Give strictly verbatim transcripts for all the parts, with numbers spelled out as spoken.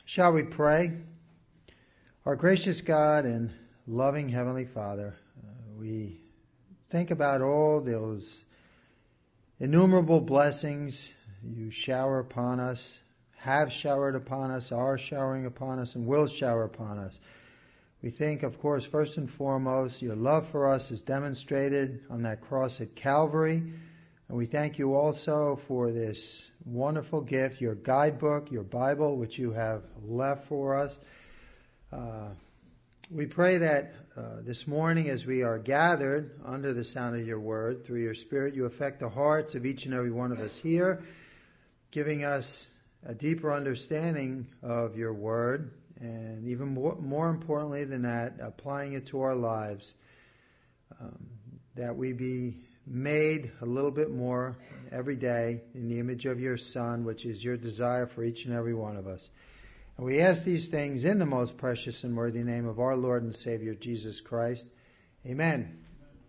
Shall we pray? Our gracious God and loving Heavenly Father, uh, we think about all those innumerable blessings you shower upon us, have showered upon us, are showering upon us, and will shower upon us. We think, of course, first and foremost, your love for us is demonstrated on that cross at Calvary. And we thank you also for this wonderful gift, your guidebook, your Bible, which you have left for us. Uh, we pray that uh, this morning as we are gathered under the sound of your word, through your Spirit, you affect the hearts of each and every one of us here, giving us a deeper understanding of your word, and even more, more importantly than that, applying it to our lives, um, that we be made a little bit more every day in the image of your Son, which is your desire for each and every one of us. And we ask these things in the most precious and worthy name of our Lord and Savior, Jesus Christ. Amen.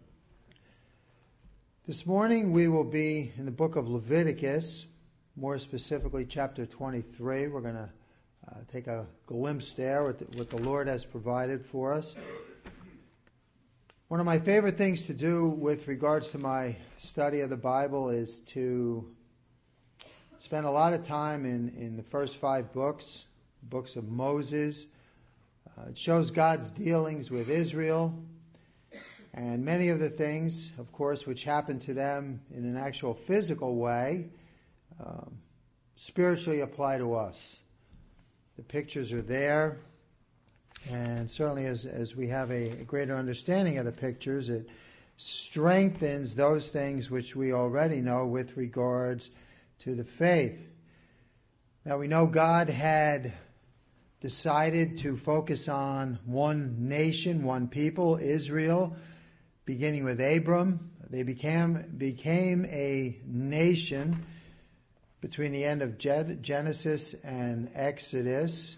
This morning we will be in the book of Leviticus, more specifically chapter twenty-three. We're going to uh, take a glimpse there with the, what the Lord has provided for us. One of my favorite things to do with regards to my study of the Bible is to spend a lot of time in, in the first five books, books of Moses. Uh, it shows God's dealings with Israel, and many of the things, of course, which happen to them in an actual physical way, um, spiritually apply to us. The pictures are there. And certainly as, as we have a, a greater understanding of the pictures, it strengthens those things which we already know with regards to the faith. Now we know God had decided to focus on one nation, one people, Israel, beginning with Abram. They became, became a nation between the end of Genesis and Exodus.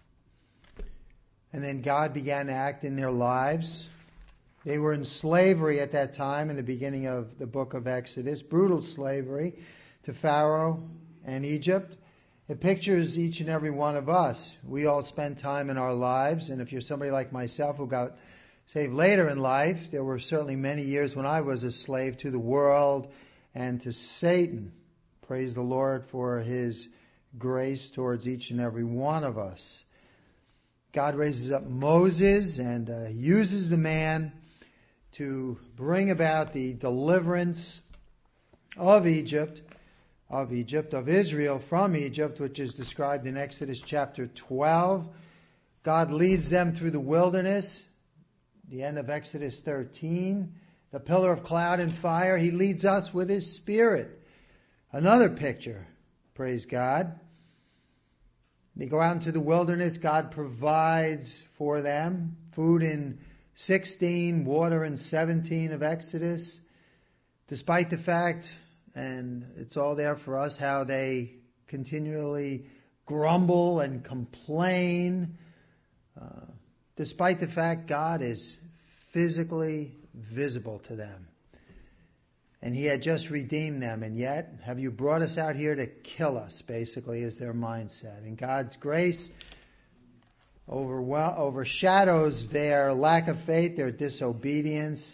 And then God began to act in their lives. They were in slavery at that time in the beginning of the book of Exodus, brutal slavery to Pharaoh and Egypt. It pictures each and every one of us. We all spend time in our lives, and if you're somebody like myself who got saved later in life, there were certainly many years when I was a slave to the world and to Satan. Praise the Lord for His grace towards each and every one of us. God raises up Moses and uh, uses the man to bring about the deliverance of Egypt, of Egypt, of Israel from Egypt, which is described in Exodus chapter twelve. God leads them through the wilderness, the end of Exodus thirteen. The pillar of cloud and fire, He leads us with His Spirit. Another picture, praise God. They go out into the wilderness. God provides for them food in sixteen, water in seventeen of Exodus. Despite the fact, and it's all there for us, how they continually grumble and complain. Uh, despite the fact God is physically visible to them. And He had just redeemed them. And yet, have you brought us out here to kill us, basically, is their mindset. And God's grace overwhel- overshadows their lack of faith, their disobedience.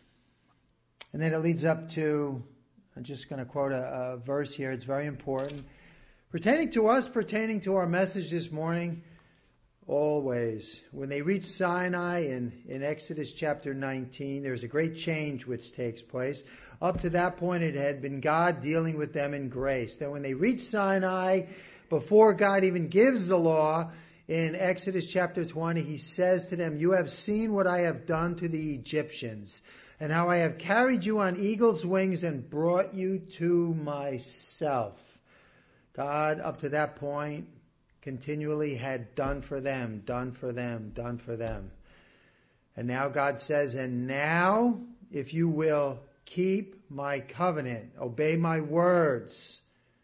And then it leads up to, I'm just going to quote a, a verse here. It's very important. Pertaining to us, pertaining to our message this morning, always. When they reach Sinai in, in Exodus chapter nineteen, there's a great change which takes place. Up to that point, it had been God dealing with them in grace. Then when they reach Sinai, before God even gives the law, in Exodus chapter twenty, He says to them, "You have seen what I have done to the Egyptians, and how I have carried you on eagle's wings and brought you to myself." God, up to that point, continually had done for them, done for them, done for them. And now God says, "And now, if you will keep my covenant, obey my words."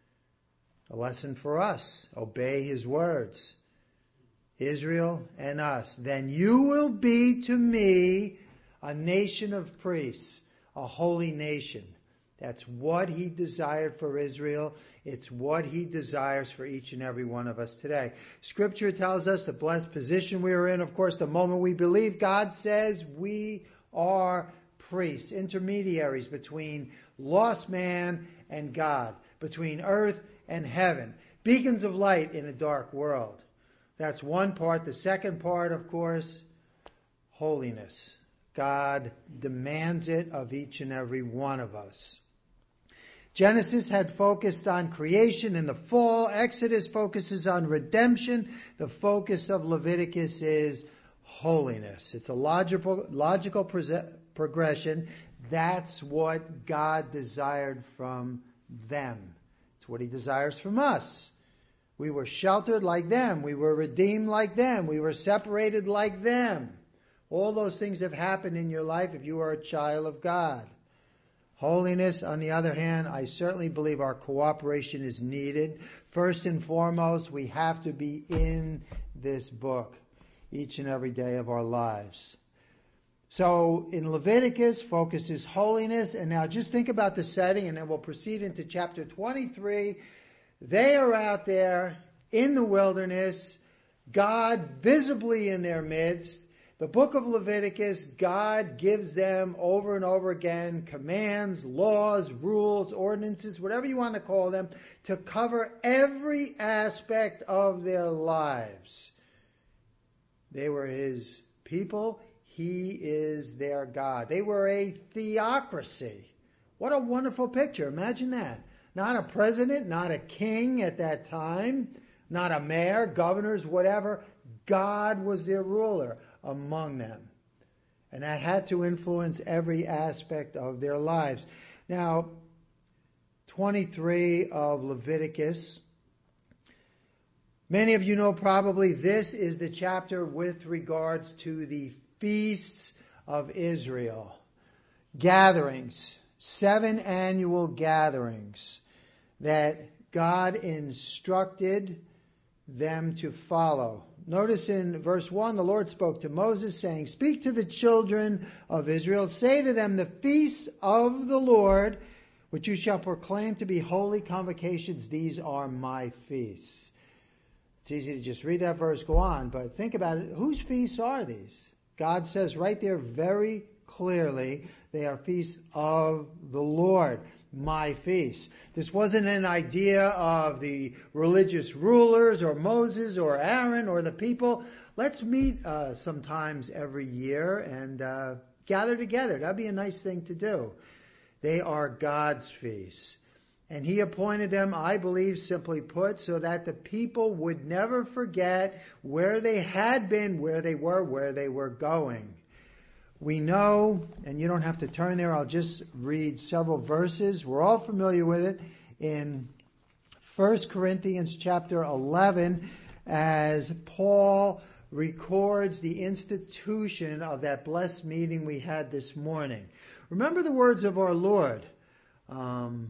A lesson for us, obey His words. Israel and us. "Then you will be to me a nation of priests, a holy nation." That's what he desired for Israel. It's what he desires for each and every one of us today. Scripture tells us the blessed position we are in. Of course, the moment we believe, God says we are priests, intermediaries between lost man and God, between earth and heaven, beacons of light in a dark world. That's one part. The second part, of course, holiness. God demands it of each and every one of us. Genesis had focused on creation and the fall. Exodus focuses on redemption. The focus of Leviticus is holiness. It's a logical, logical pre- progression. That's what God desired from them. It's what he desires from us. We were sheltered like them. We were redeemed like them. We were separated like them. All those things have happened in your life if you are a child of God. Holiness, on the other hand, I certainly believe our cooperation is needed. First and foremost, we have to be in this book each and every day of our lives. So in Leviticus, focus is holiness. And now just think about the setting, and then we'll proceed into chapter twenty-three. They are out there in the wilderness, God visibly in their midst. The book of Leviticus, God gives them over and over again commands, laws, rules, ordinances, whatever you want to call them, to cover every aspect of their lives. They were his people. He is their God. They were a theocracy. What a wonderful picture. Imagine that. Not a president, not a king at that time, not a mayor, governors, whatever. God was their ruler among them. And that had to influence every aspect of their lives. Now, twenty-three of Leviticus. Many of you know probably this is the chapter with regards to the feasts of Israel. Gatherings, seven annual gatherings that God instructed them to follow. Notice in verse one, the Lord spoke to Moses, saying, "Speak to the children of Israel, say to them, the feasts of the Lord, which you shall proclaim to be holy convocations, these are my feasts." It's easy to just read that verse, go on, but think about it. Whose feasts are these? God says right there very clearly, they are feasts of the Lord. My feasts. This wasn't an idea of the religious rulers or Moses or Aaron or the people. Let's meet uh, sometimes every year and uh, gather together. That'd be a nice thing to do. They are God's feasts. And he appointed them, I believe, simply put, so that the people would never forget where they had been, where they were, where they were going. We know, and you don't have to turn there, I'll just read several verses. We're all familiar with it in First Corinthians chapter eleven, as Paul records the institution of that blessed meeting we had this morning. Remember the words of our Lord. Um,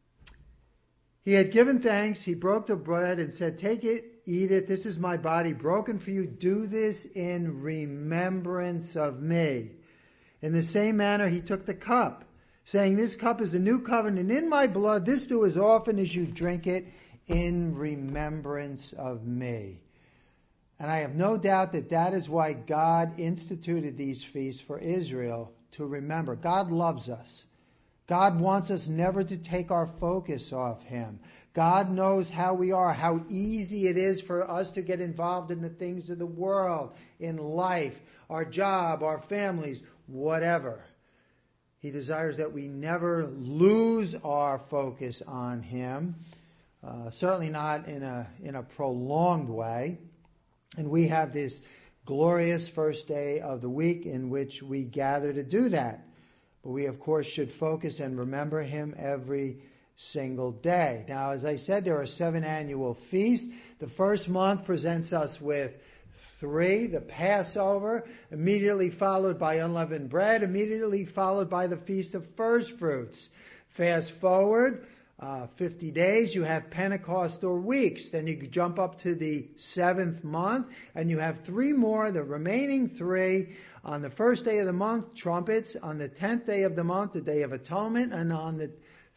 he had given thanks, he broke the bread and said, "Take it, eat it, this is my body broken for you. Do this in remembrance of me." In the same manner, he took the cup, saying, "This cup is a new covenant in my blood. This do as often as you drink it in remembrance of me." And I have no doubt that that is why God instituted these feasts for Israel to remember. God loves us. God wants us never to take our focus off him. God knows how we are, how easy it is for us to get involved in the things of the world, in life, our job, our families, whatever. He desires that we never lose our focus on him, uh, certainly not in a, in a prolonged way. And we have this glorious first day of the week in which we gather to do that. But we, of course, should focus and remember him every single day. Now, as I said, there are seven annual feasts. The first month presents us with three. The Passover, immediately followed by unleavened bread, immediately followed by the Feast of First Fruits. Fast forward uh, fifty days, you have Pentecostal weeks. Then you jump up to the seventh month, and you have three more, the remaining three. On the first day of the month, trumpets. On the tenth day of the month, the Day of Atonement. And on the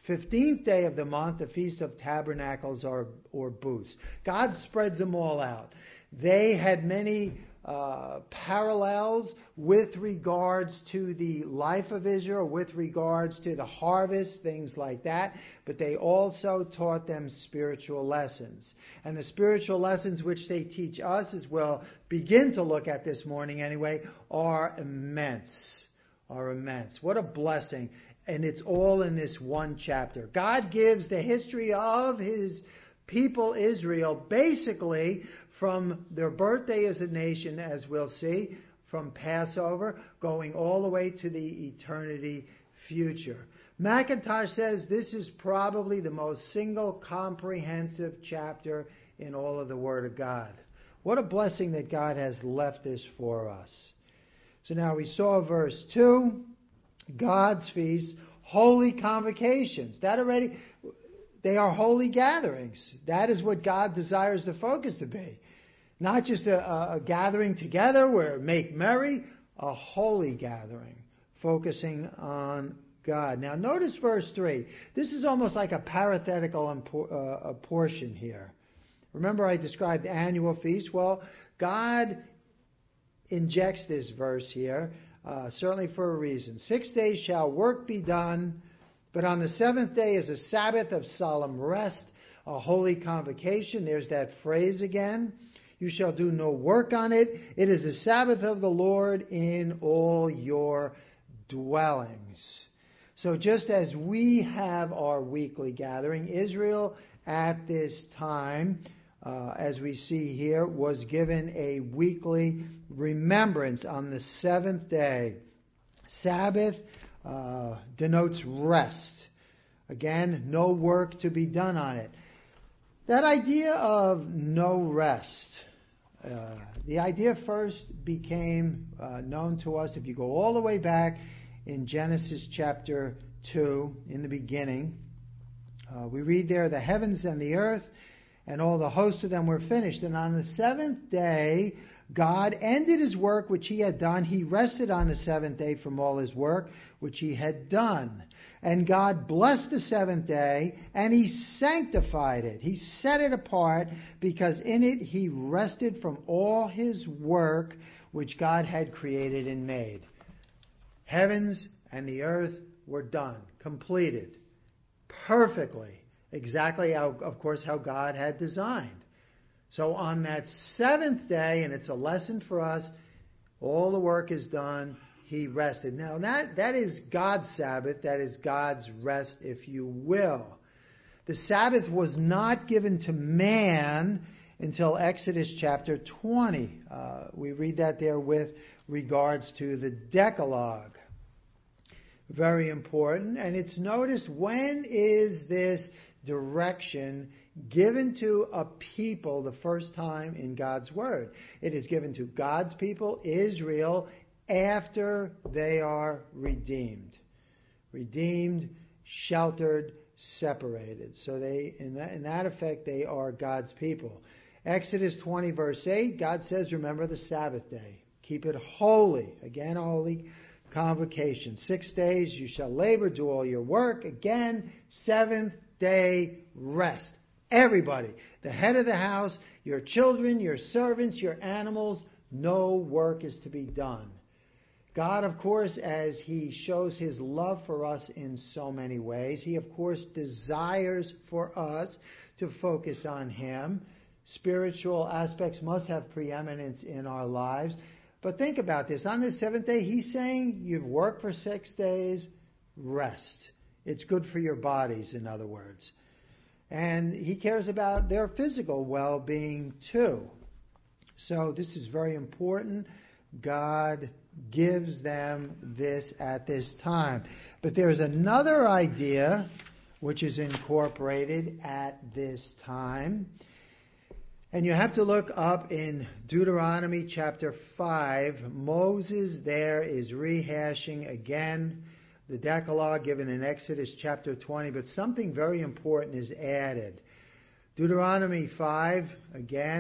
fifteenth day of the month, the Feast of Tabernacles or, or Booths. God spreads them all out. They had many uh, parallels with regards to the life of Israel, with regards to the harvest, things like that. But they also taught them spiritual lessons. And the spiritual lessons which they teach us, as we'll begin to look at this morning anyway, are immense. Are immense. What a blessing. And it's all in this one chapter. God gives the history of his people Israel basically from their birthday as a nation, as we'll see, from Passover, going all the way to the eternity future. McIntosh says this is probably the most single comprehensive chapter in all of the Word of God. What a blessing that God has left this for us. So now we saw verse two, God's feast, holy convocations. That already, they are holy gatherings. That is what God desires the focus to be. Not just a, a gathering together where make merry, a holy gathering, focusing on God. Now notice verse three. This is almost like a parenthetical uh, a portion here. Remember I described annual feasts? Well, God injects this verse here, uh, certainly for a reason. Six days shall work be done, but on the seventh day is a Sabbath of solemn rest, a holy convocation. There's that phrase again. You shall do no work on it. It is the Sabbath of the Lord in all your dwellings. So just as we have our weekly gathering, Israel at this time, uh, as we see here, was given a weekly remembrance on the seventh day. Sabbath uh, denotes rest. Again, no work to be done on it. That idea of no rest, uh, the idea first became uh, known to us if you go all the way back in Genesis chapter two, in the beginning. Uh, we read there, the heavens and the earth and all the host of them were finished. And on the seventh day, God ended his work which he had done. He rested on the seventh day from all his work which he had done. And God blessed the seventh day, and he sanctified it. He set it apart, because in it he rested from all his work which God had created and made. Heavens and the earth were done, completed, perfectly, exactly how, of course, how God had designed. So on that seventh day, and it's a lesson for us, all the work is done. He rested. Now that, that is God's Sabbath. That is God's rest, if you will. The Sabbath was not given to man until Exodus chapter twenty. Uh, we read that there with regards to the Decalogue. Very important. And it's noticed, when is this direction given to a people the first time in God's Word? It is given to God's people, Israel, after they are redeemed. Redeemed, sheltered, separated. So they, in that, in that effect, they are God's people. Exodus twenty verse eight, God says, remember the Sabbath day. Keep it holy. Again, holy convocation. Six days you shall labor, do all your work. Again, seventh day rest. Everybody, the head of the house, your children, your servants, your animals, no work is to be done. God, of course, as he shows his love for us in so many ways, he, of course, desires for us to focus on him. Spiritual aspects must have preeminence in our lives. But think about this. On the seventh day, he's saying you've worked for six days, rest. It's good for your bodies, in other words. And he cares about their physical well-being too. So this is very important. God gives them this at this time. But there's another idea which is incorporated at this time. And you have to look up in Deuteronomy chapter five. Moses there is rehashing again the Decalogue given in Exodus chapter twenty, but something very important is added. Deuteronomy five, again,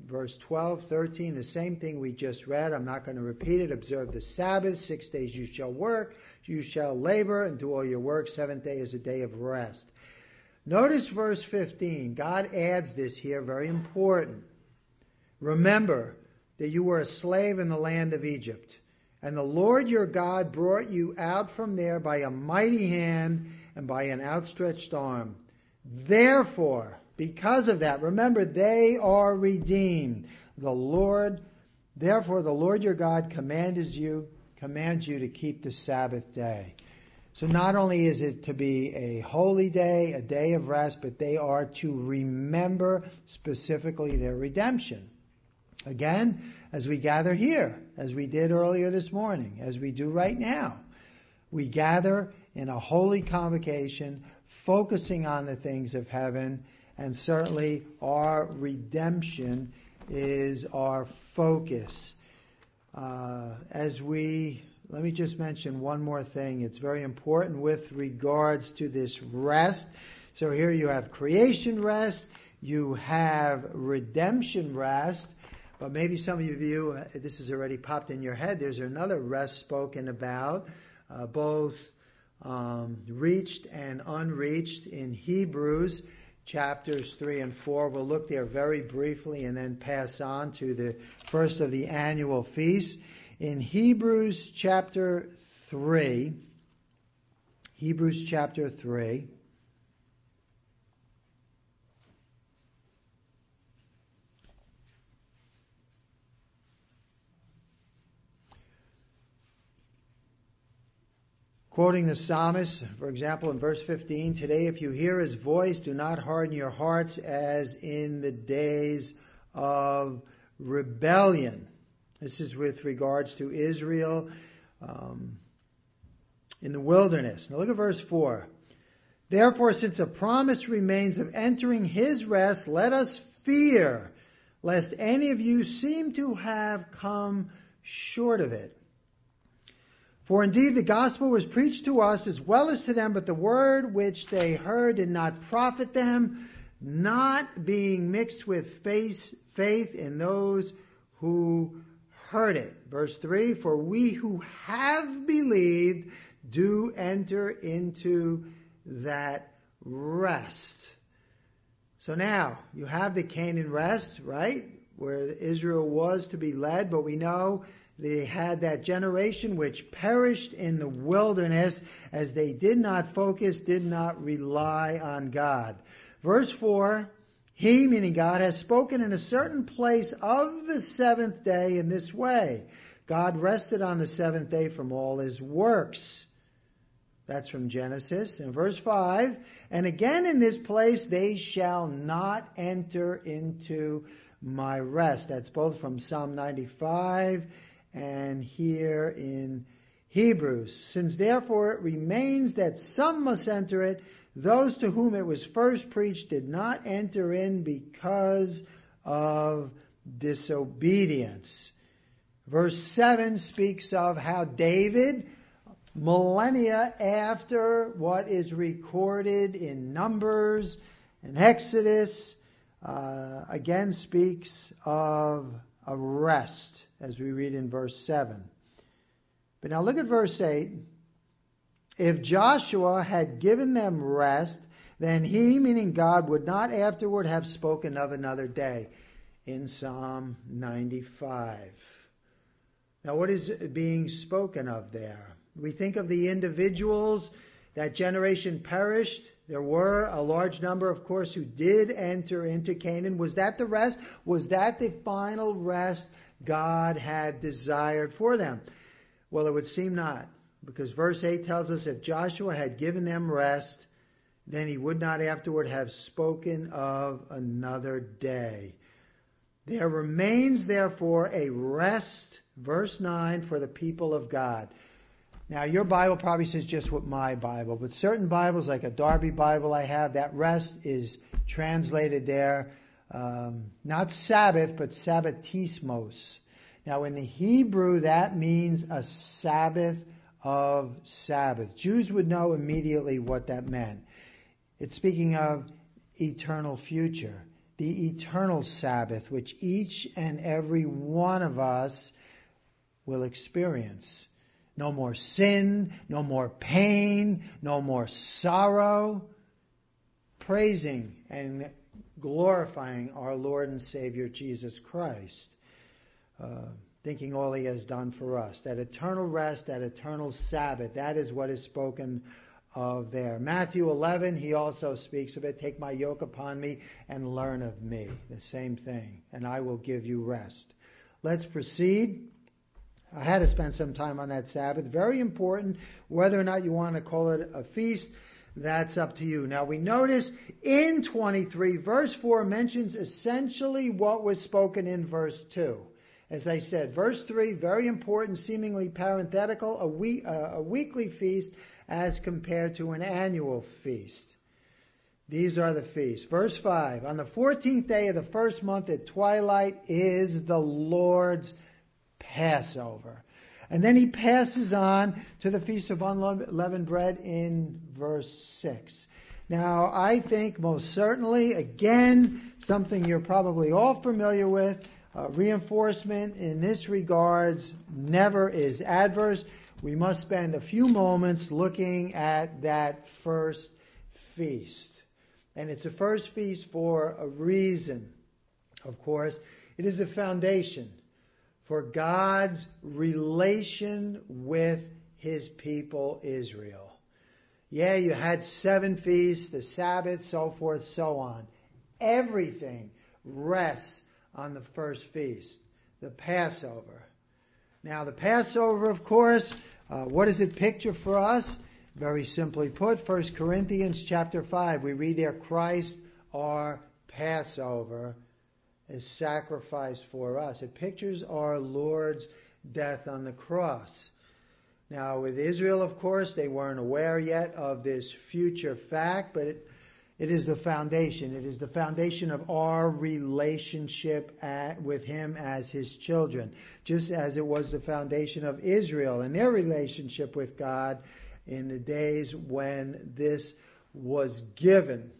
verse twelve, thirteen, the same thing we just read. I'm not going to repeat it. Observe the Sabbath. Six days you shall work, you shall labor and do all your work. Seventh day is a day of rest. Notice verse fifteen. God adds this here, very important. Remember that you were a slave in the land of Egypt, and the Lord your God brought you out from there by a mighty hand and by an outstretched arm. Therefore, because of that, remember, they are redeemed. The Lord, therefore, the Lord your God commands you, commands you to keep the Sabbath day. So not only is it to be a holy day, a day of rest, but they are to remember specifically their redemption. Again, as we gather here, as we did earlier this morning, as we do right now, we gather in a holy convocation, focusing on the things of heaven, and certainly our redemption is our focus. Uh, as we, let me just mention one more thing. It's very important with regards to this rest. So here you have creation rest, you have redemption rest, but maybe some of you, uh, this has already popped in your head, there's another rest spoken about, uh, both um, reached and unreached in Hebrews chapters three and four. We'll look there very briefly and then pass on to the first of the annual feasts. In Hebrews chapter three, Hebrews chapter three, quoting the psalmist, for example, in verse fifteen, today if you hear his voice, do not harden your hearts as in the days of rebellion. This is with regards to Israel um, in the wilderness. Now look at verse four. Therefore, since a promise remains of entering his rest, let us fear, lest any of you seem to have come short of it. For indeed the gospel was preached to us as well as to them, but the word which they heard did not profit them, not being mixed with faith, faith in those who heard it. Verse three, for we who have believed do enter into that rest. So now, you have the Canaan rest, right? Where Israel was to be led, but we know they had that generation which perished in the wilderness as they did not focus, did not rely on God. Verse four, he, meaning God, has spoken in a certain place of the seventh day in this way. God rested on the seventh day from all his works. That's from Genesis. In verse five, and again in this place they shall not enter into my rest. That's both from Psalm ninety-five and here in Hebrews. Since therefore it remains that some must enter it, those to whom it was first preached did not enter in because of disobedience. Verse seven speaks of how David, millennia after what is recorded in Numbers and Exodus, uh, again speaks of a rest, as we read in verse seven. But now look at verse eight. If Joshua had given them rest, then he, meaning God, would not afterward have spoken of another day, in Psalm ninety-five. Now what is being spoken of there? We think of the individuals, that generation perished. There were a large number, of course, who did enter into Canaan. Was that the rest? Was that the final rest God had desired for them? Well, it would seem not, because verse eight tells us if Joshua had given them rest, then he would not afterward have spoken of another day. There remains, therefore, a rest, verse nine, for the people of God. Now, your Bible probably says just what my Bible, but certain Bibles, like a Darby Bible I have, that rest is translated there, um, not Sabbath, but Sabbatismos. Now, in the Hebrew, that means a Sabbath of Sabbath. Jews would know immediately what that meant. It's speaking of eternal future. the eternal Sabbath, which each and every one of us will experience. No more sin, no more pain, no more sorrow. Praising and glorifying our Lord and Savior Jesus Christ. Uh, thinking all He has done for us. That eternal rest, that eternal Sabbath, that is what is spoken of there. Matthew eleven, He also speaks of it. Take my yoke upon me and learn of me. The same thing. And I will give you rest. Let's proceed. I had to spend some time on that Sabbath. Very important. Whether or not you want to call it a feast, that's up to you. Now we notice in twenty-three, verse four mentions essentially what was spoken in verse two. As I said, verse three, very important, seemingly parenthetical, a, week, uh, a weekly feast as compared to an annual feast. These are the feasts. Verse five, on the fourteenth day of the first month at twilight is the Lord's Passover. And then he passes on to the Feast of Unleavened Bread in verse six. Now, I think most certainly, again, something you're probably all familiar with, uh, reinforcement in this regards never is adverse. We must spend a few moments looking at that first feast. And it's a first feast for a reason, of course. It is the foundation for God's relation with His people Israel. Yeah, you had seven feasts, the Sabbath, so forth, so on. Everything rests on the first feast, the Passover. Now, the Passover, of course, uh, what does it picture for us? Very simply put, First Corinthians chapter five, we read there, Christ our Passover is sacrificed for us. It pictures our Lord's death on the cross. Now, with Israel, of course, they weren't aware yet of this future fact, but it, it is the foundation. It is the foundation of our relationship at, with Him as His children, just as it was the foundation of Israel and their relationship with God in the days when this was given.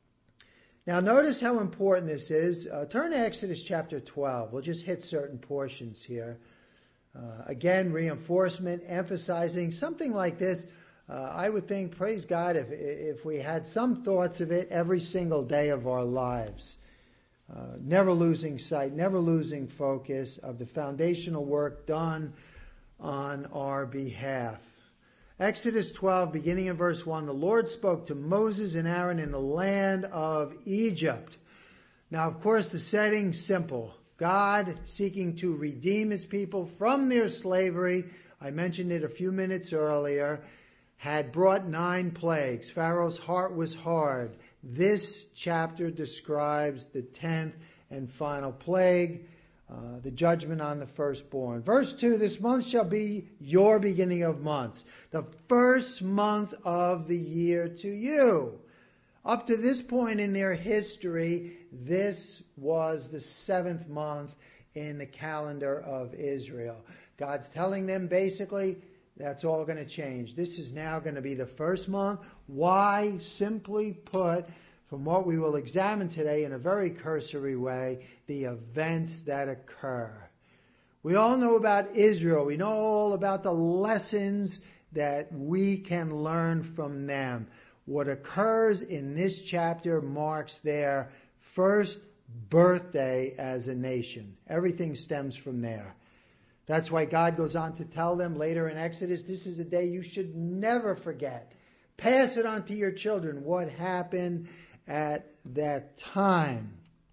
Now, notice how important this is. Uh, turn to Exodus chapter twelve. We'll just hit certain portions here. Uh, again, reinforcement, emphasizing something like this. Uh, I would think, praise God, if if we had some thoughts of it every single day of our lives. Uh, never losing sight, never losing focus of the foundational work done on our behalf. Exodus twelve, beginning in verse one, the Lord spoke to Moses and Aaron in the land of Egypt. Now, of course, the setting's simple. God seeking to redeem His people from their slavery. I mentioned it a few minutes earlier. Had brought nine plagues. Pharaoh's heart was hard. This chapter describes the tenth and final plague. Uh, the judgment on the firstborn. Verse two, this month shall be your beginning of months, the first month of the year to you. Up to this point in their history, this was the seventh month in the calendar of Israel. God's telling them basically that's all going to change. This is now going to be the first month. Why? Simply put, from what we will examine today in a very cursory way, the events that occur. We all know about Israel. We know all about the lessons that we can learn from them. What occurs in this chapter marks their first birthday as a nation. Everything stems from there. That's why God goes on to tell them later in Exodus, this is a day you should never forget. Pass it on to your children. What happened at that time?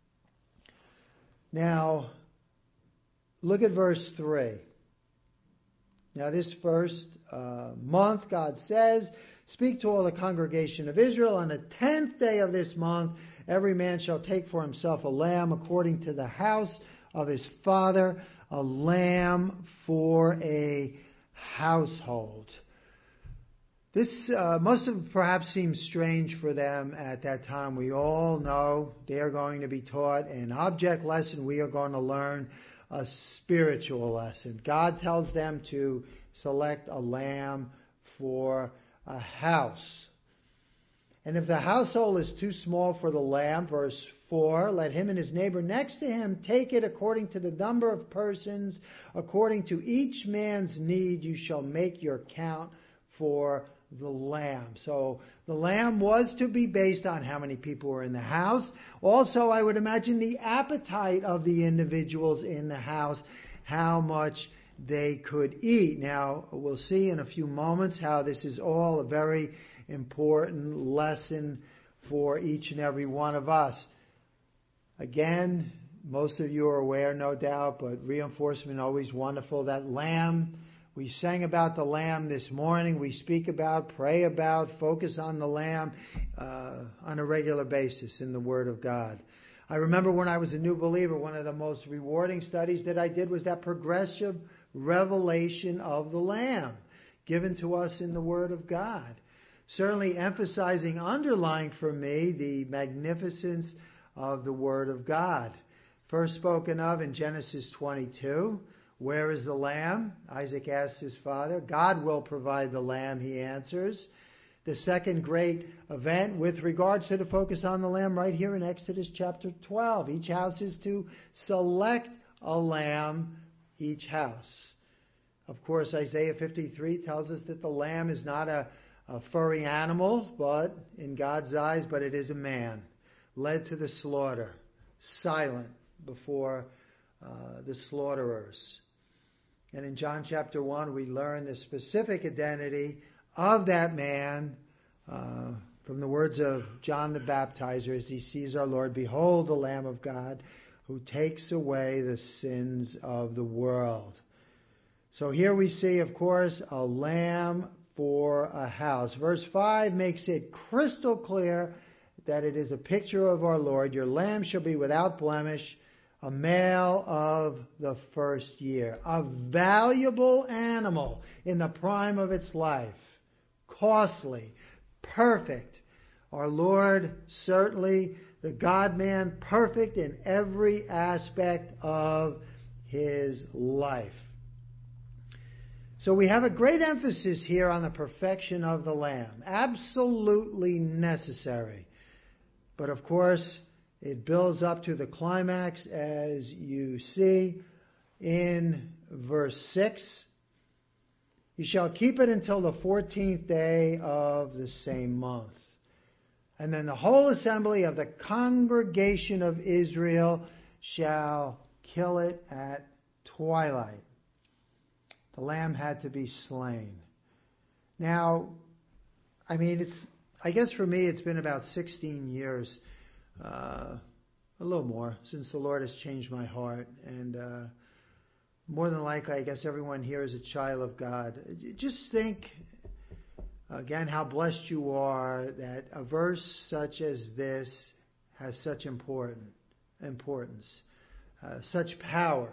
Now, look at verse three. Now, this first uh, month, God says, speak to all the congregation of Israel. On the tenth day of this month, every man shall take for himself a lamb according to the house of his father, a lamb for a household. This uh, must have perhaps seemed strange for them at that time. We all know they are going to be taught an object lesson. We are going to learn a spiritual lesson. God tells them to select a lamb for a house. And if the household is too small for the lamb, verse for, let him and his neighbor next to him take it according to the number of persons, according to each man's need, you shall make your count for the lamb. So the lamb was to be based on how many people were in the house. Also, I would imagine the appetite of the individuals in the house, how much they could eat. Now, we'll see in a few moments how this is all a very important lesson for each and every one of us. Again, most of you are aware, no doubt, but reinforcement always wonderful. That lamb, we sang about the lamb this morning. We speak about, pray about, focus on the lamb uh, on a regular basis in the Word of God. I remember when I was a new believer, one of the most rewarding studies that I did was that progressive revelation of the lamb given to us in the Word of God. Certainly emphasizing, underlying for me, the magnificence of the Word of God. First spoken of in Genesis twenty-two. Where is the lamb? Isaac asks his father. God will provide the lamb, he answers. The second great event with regards to the focus on the lamb right here in Exodus chapter twelve. Each house is to select a lamb, each house. Of course, Isaiah fifty-three tells us that the lamb is not a, a furry animal, but in God's eyes, but it is a man, led to the slaughter, silent before uh, the slaughterers. And in John chapter one, we learn the specific identity of that man uh, from the words of John the Baptizer as he sees our Lord. Behold the Lamb of God who takes away the sins of the world. So here we see, of course, a lamb for a house. Verse five makes it crystal clear that it is a picture of our Lord. Your lamb shall be without blemish, a male of the first year. A valuable animal in the prime of its life. Costly, perfect. Our Lord, certainly the God-man, perfect in every aspect of his life. So we have a great emphasis here on the perfection of the lamb. Absolutely necessary. But of course, it builds up to the climax as you see in verse six. You shall keep it until the fourteenth day of the same month. And then the whole assembly of the congregation of Israel shall kill it at twilight. The lamb had to be slain. Now, I mean, it's, I guess for me, it's been about sixteen years, uh, a little more, since the Lord has changed my heart. And uh, more than likely, I guess everyone here is a child of God. Just think, again, how blessed you are that a verse such as this has such important importance, uh, such power.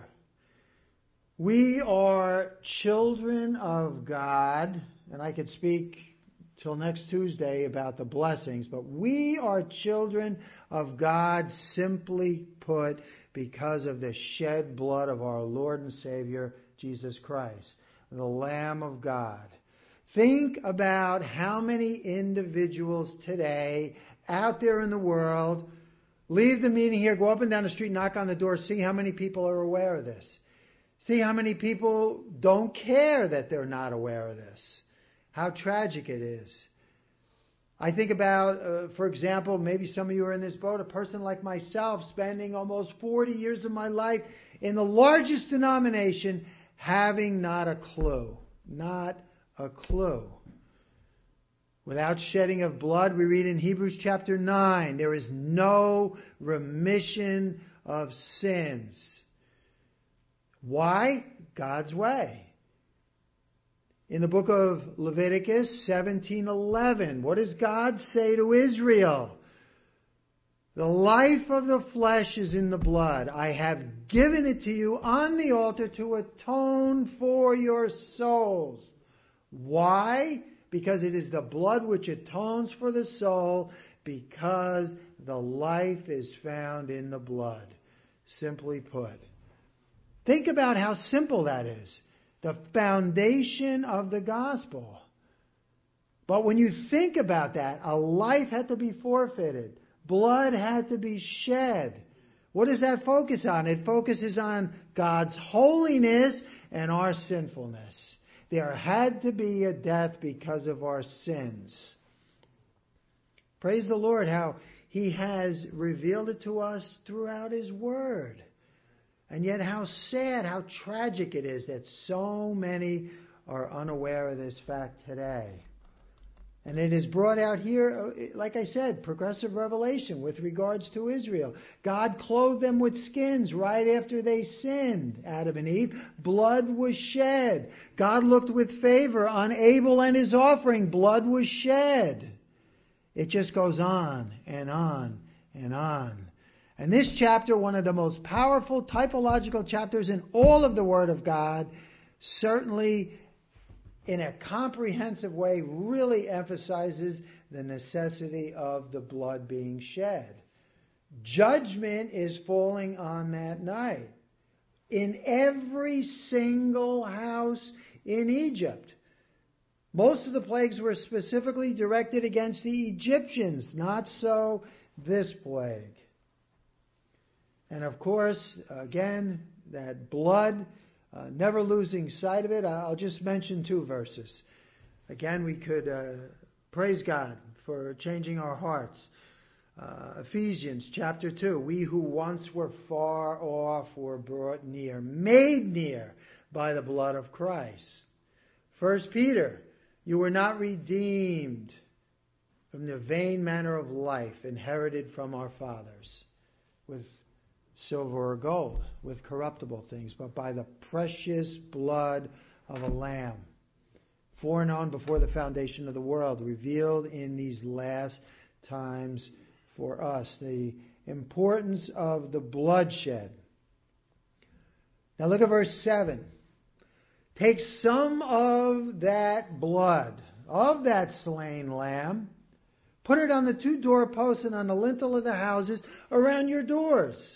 We are children of God, and I could speak till next Tuesday about the blessings, but we are children of God, simply put, because of the shed blood of our Lord and Savior, Jesus Christ, the Lamb of God. Think about how many individuals today out there in the world leave the meeting here, go up and down the street, knock on the door, see how many people are aware of this. See how many people don't care that they're not aware of this. How tragic it is. I think about, uh, for example, maybe some of you are in this boat, a person like myself spending almost forty years of my life in the largest denomination, having not a clue. Not a clue. Without shedding of blood, we read in Hebrews chapter nine, there is no remission of sins. Why? God's way. In the book of Leviticus seventeen eleven, what does God say to Israel? The life of the flesh is in the blood. I have given it to you on the altar to atone for your souls. Why? Because it is the blood which atones for the soul, because the life is found in the blood. Simply put. Think about how simple that is. The foundation of the gospel. But when you think about that, a life had to be forfeited. Blood had to be shed. What does that focus on? It focuses on God's holiness and our sinfulness. There had to be a death because of our sins. Praise the Lord how He has revealed it to us throughout His Word. And yet how sad, how tragic it is that so many are unaware of this fact today. And it is brought out here, like I said, progressive revelation with regards to Israel. God clothed them with skins right after they sinned, Adam and Eve. Blood was shed. God looked with favor on Abel and his offering. Blood was shed. It just goes on and on and on. And this chapter, one of the most powerful typological chapters in all of the Word of God, certainly in a comprehensive way, really emphasizes the necessity of the blood being shed. Judgment is falling on that night in every single house in Egypt. Most of the plagues were specifically directed against the Egyptians, not so this plague. And of course, again, that blood, Uh, never losing sight of it. I'll just mention two verses. Again, we could uh, praise God for changing our hearts. Uh, Ephesians chapter two. We who once were far off were brought near, made near by the blood of Christ. First Peter. You were not redeemed from the vain manner of life inherited from our fathers with silver or gold, with corruptible things, but by the precious blood of a lamb, foreknown before the foundation of the world, revealed in these last times for us. The importance of the bloodshed. Now look at verse seven. Take some of that blood, of that slain lamb, put it on the two doorposts and on the lintel of the houses around your doors.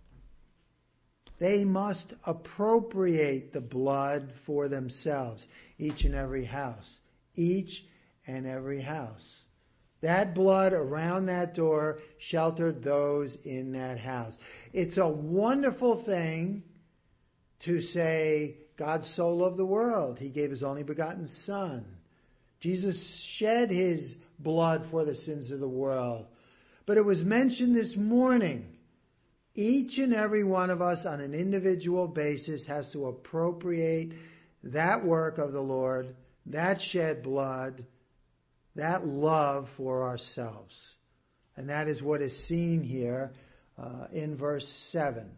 They must appropriate the blood for themselves, each and every house. Each and every house. That blood around that door sheltered those in that house. It's a wonderful thing to say, God so loved the world, He gave His only begotten Son. Jesus shed His blood for the sins of the world. But it was mentioned this morning, each and every one of us on an individual basis has to appropriate that work of the Lord, that shed blood, that love for ourselves. And that is what is seen here uh, in verse seven.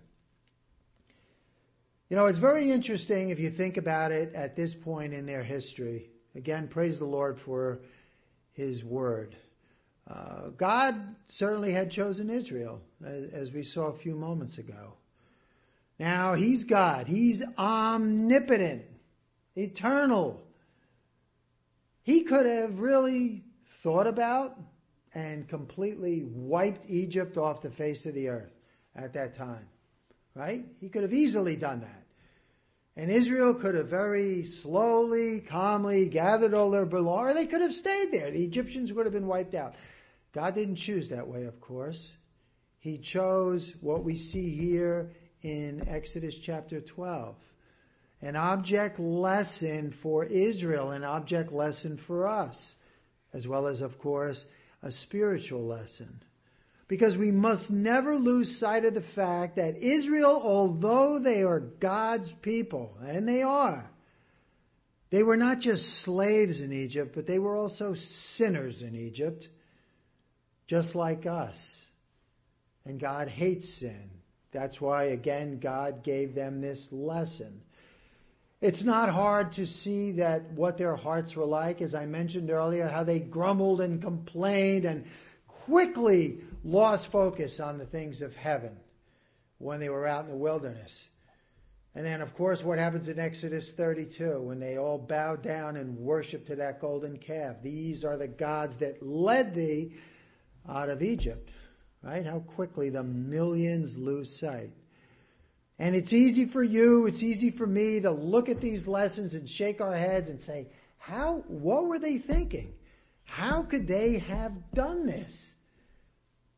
You know, it's very interesting if you think about it at this point in their history. Again, praise the Lord for His Word. Uh, God certainly had chosen Israel, as, as we saw a few moments ago. Now, He's God. He's omnipotent, eternal. He could have really thought about and completely wiped Egypt off the face of the earth at that time. Right? He could have easily done that. And Israel could have very slowly, calmly gathered all their belongings, or they could have stayed there. The Egyptians would have been wiped out. God didn't choose that way, of course. He chose what we see here in Exodus chapter twelve. An object lesson for Israel, an object lesson for us, as well as, of course, a spiritual lesson. Because we must never lose sight of the fact that Israel, although they are God's people, and they are, they were not just slaves in Egypt, but they were also sinners in Egypt, just like us. And God hates sin. That's why, again, God gave them this lesson. It's not hard to see that what their hearts were like, as I mentioned earlier, how they grumbled and complained and quickly lost focus on the things of heaven when they were out in the wilderness. And then, of course, what happens in Exodus thirty-two when they all bow down and worship to that golden calf? These are the gods that led thee out of Egypt. Right? How quickly the millions lose sight. And it's easy for you, it's easy for me to look at these lessons and shake our heads and say, how, what were they thinking? How could they have done this?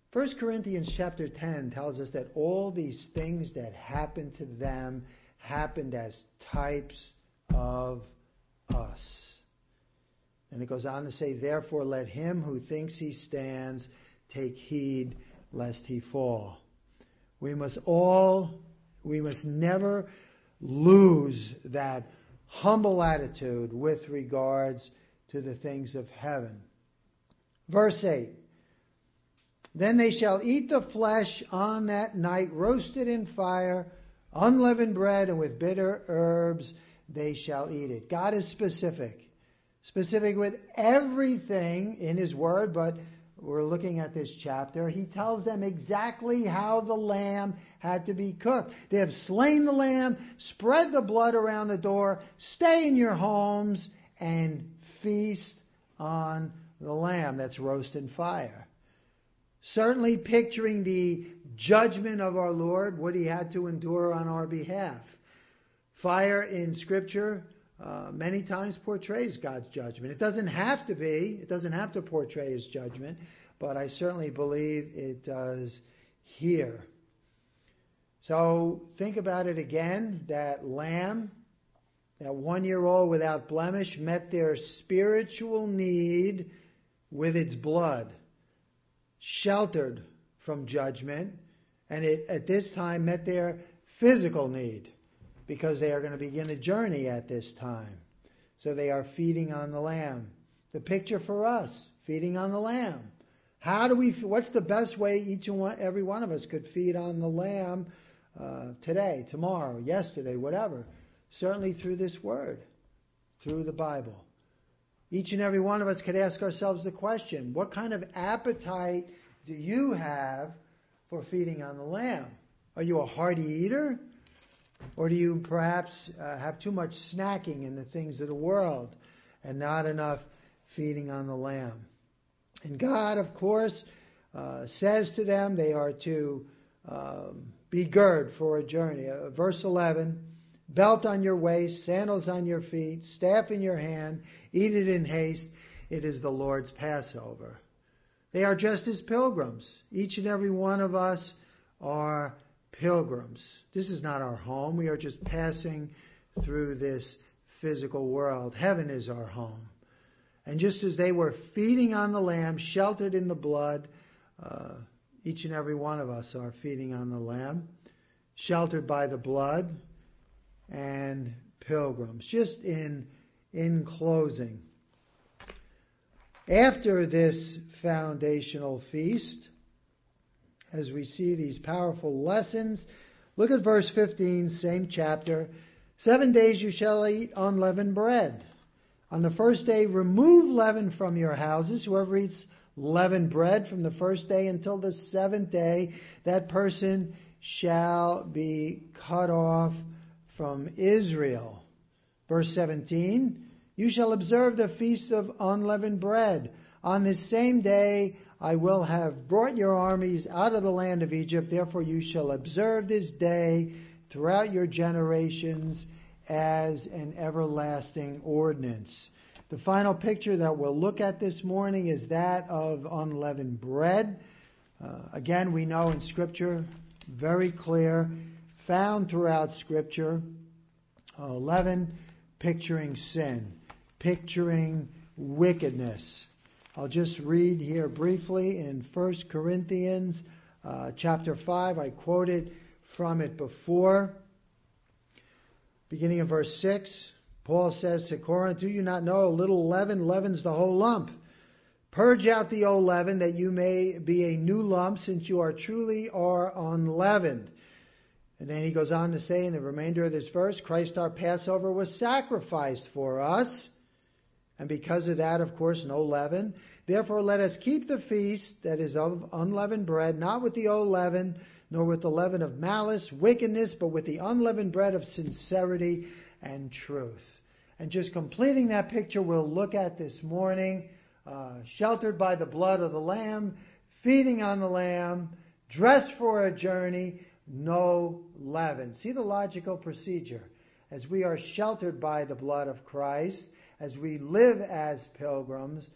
First Corinthians chapter ten tells us that all these things that happened to them happened as types of us. And it goes on to say, therefore let him who thinks he stands take heed lest he fall. We must all, we must never lose that humble attitude with regards to the things of heaven. Verse eight. Then they shall eat the flesh on that night, roasted in fire, unleavened bread, and with bitter herbs they shall eat it. God is specific. Specific with everything in his word, but we're looking at this chapter. He tells them exactly how the lamb had to be cooked. They have slain the lamb, spread the blood around the door, stay in your homes, and feast on the lamb that's roasted in fire. Certainly picturing the judgment of our Lord, what he had to endure on our behalf. Fire in Scripture uh, many times portrays God's judgment. It doesn't have to be, it doesn't have to portray his judgment, but I certainly believe it does here. So think about it again. That lamb, that one-year-old without blemish, met their spiritual need with its blood, sheltered from judgment, and it at this time met their physical need because they are going to begin a journey at this time. So they are feeding on the lamb. The picture for us, feeding on the lamb. How do we, what's the best way each and one, every one of us could feed on the lamb uh, today, tomorrow, yesterday, whatever? Certainly through this word, through the Bible. Each and every one of us could ask ourselves the question, what kind of appetite do you have for feeding on the lamb? Are you a hearty eater? Or do you perhaps uh, have too much snacking in the things of the world and not enough feeding on the lamb? And God, of course, uh, says to them they are to um, be girded for a journey. Uh, verse eleven, belt on your waist, sandals on your feet, staff in your hand, eat it in haste. It is the Lord's Passover. They are just as pilgrims. Each and every one of us are pilgrims. This is not our home. We are just passing through this physical world. Heaven is our home. And just as they were feeding on the lamb, sheltered in the blood, uh, each and every one of us are feeding on the lamb, sheltered by the blood, and pilgrims. Just in, in closing, after this foundational feast, as we see these powerful lessons, look at verse fifteen, same chapter. Seven days you shall eat unleavened bread. On the first day, remove leaven from your houses. Whoever eats leavened bread from the first day until the seventh day, that person shall be cut off from Israel. Verse seventeen, you shall observe the feast of unleavened bread. On this same day I will have brought your armies out of the land of Egypt. Therefore you shall observe this day throughout your generations as an everlasting ordinance. The final picture that we'll look at this morning is that of unleavened bread. Uh, again, we know in Scripture, very clear, found throughout Scripture, uh, leaven picturing sin, picturing wickedness. I'll just read here briefly in First Corinthians uh, chapter five. I quoted from it before. Beginning of verse six, Paul says to Corinth, do you not know a little leaven leavens the whole lump? Purge out the old leaven that you may be a new lump, since you are truly are unleavened. And then he goes on to say in the remainder of this verse, Christ our Passover was sacrificed for us. And because of that, of course, no leaven. Therefore, let us keep the feast that is of unleavened bread, not with the old leaven, nor with the leaven of malice, wickedness, but with the unleavened bread of sincerity and truth. And just completing that picture, we'll look at this morning, uh, sheltered by the blood of the Lamb, feeding on the Lamb, dressed for a journey, no leaven. See the logical procedure. As we are sheltered by the blood of Christ, as we live as pilgrims,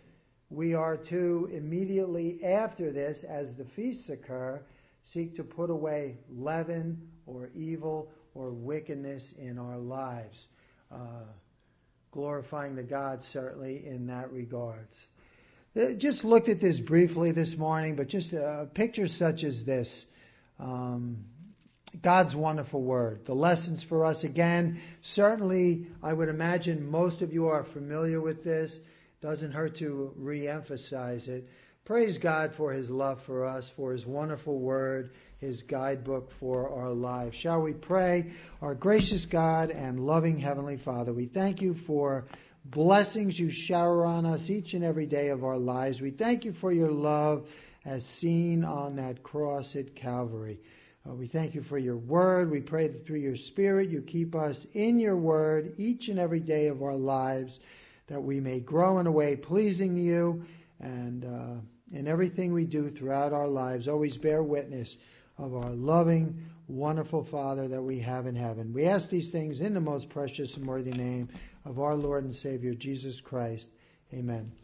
we are to immediately after this, as the feasts occur, seek to put away leaven or evil or wickedness in our lives, uh, glorifying the God certainly in that regards. Just looked at this briefly this morning, but just a picture such as this. Um, God's wonderful word. The lessons for us, again, certainly I would imagine most of you are familiar with this. Doesn't hurt to re-emphasize it. Praise God for his love for us, for his wonderful word, his guidebook for our lives. Shall we pray? Our gracious God and loving Heavenly Father, we thank you for blessings you shower on us each and every day of our lives. We thank you for your love as seen on that cross at Calvary. Uh, we thank you for your word. We pray that through your Spirit you keep us in your word each and every day of our lives, that we may grow in a way pleasing to you, and uh, in everything we do throughout our lives always bear witness of our loving, wonderful Father that we have in heaven. We ask these things in the most precious and worthy name of our Lord and Savior, Jesus Christ. Amen.